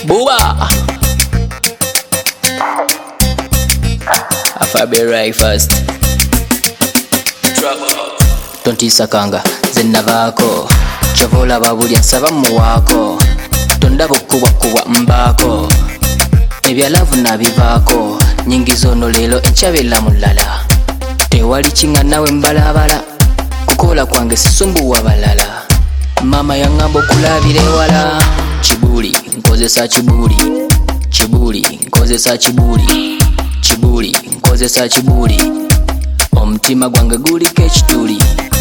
Booba Afabe right first Tontisakanga zenavako Chovola babulya nsaba muwako Tondaba okubwakubwa mbako Ebyalavu nabivaako Nyingi zono leero enchabela mulala Tewali kinga nawe mbalabala Kukola kwange sisumbuwa balala Mama yangamba okulabira ewala Kibuli nkozesa kibuli Kibuli nkozesa kibuli Kibuli nkozesa kibuli Omutima gwange guliko ekituli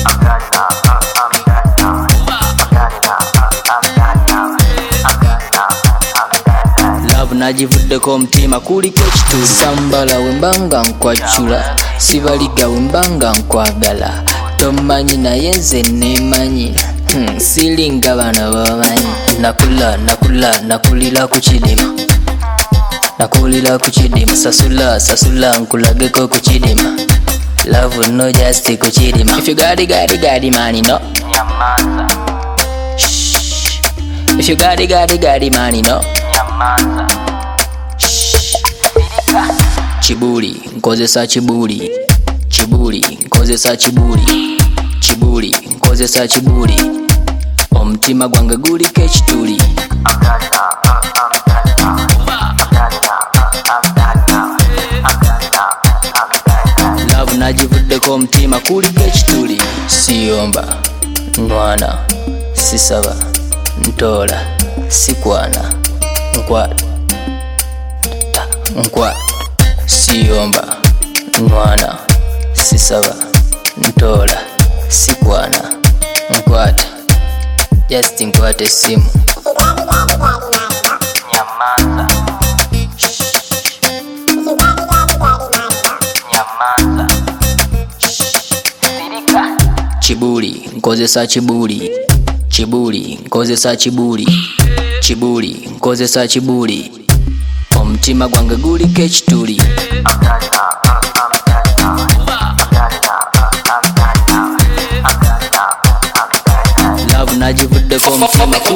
Love nagivuddeko omutima kuliko ekituli Sambala wembanga nkwachula Sibaliga wembanga nkwagala Tomanyi naye nze nemanyi Silinga bana bamanyi Nakulila ku kidima Nakulila ku kidima Sasula nkulageko ku kidima Love no just ku kidima If you got it money no Nyamaza Shh. If you got it money no Nyamaza Shh. Kibuli nkozesa kibuli Kibuli nkozesa kibuli Kibuli nkozesa kibuli Omutima gwange guliko ekituli Love nagivuddeko omutima kuliko ekituli Siyomba, nwana, sisaba, ntola, sikwana, nkwata Siyomba, nwana, sisaba, ntola, sikwana, nkwata Just nkwata esimu Nyamaza Nyamaza Sirika Kibuli nkozesa kibuli Kibuli nkozesa kibuli Kibuli nkozesa kibuli Omutima gwange guliko ekituli Love nagivuddeko omutima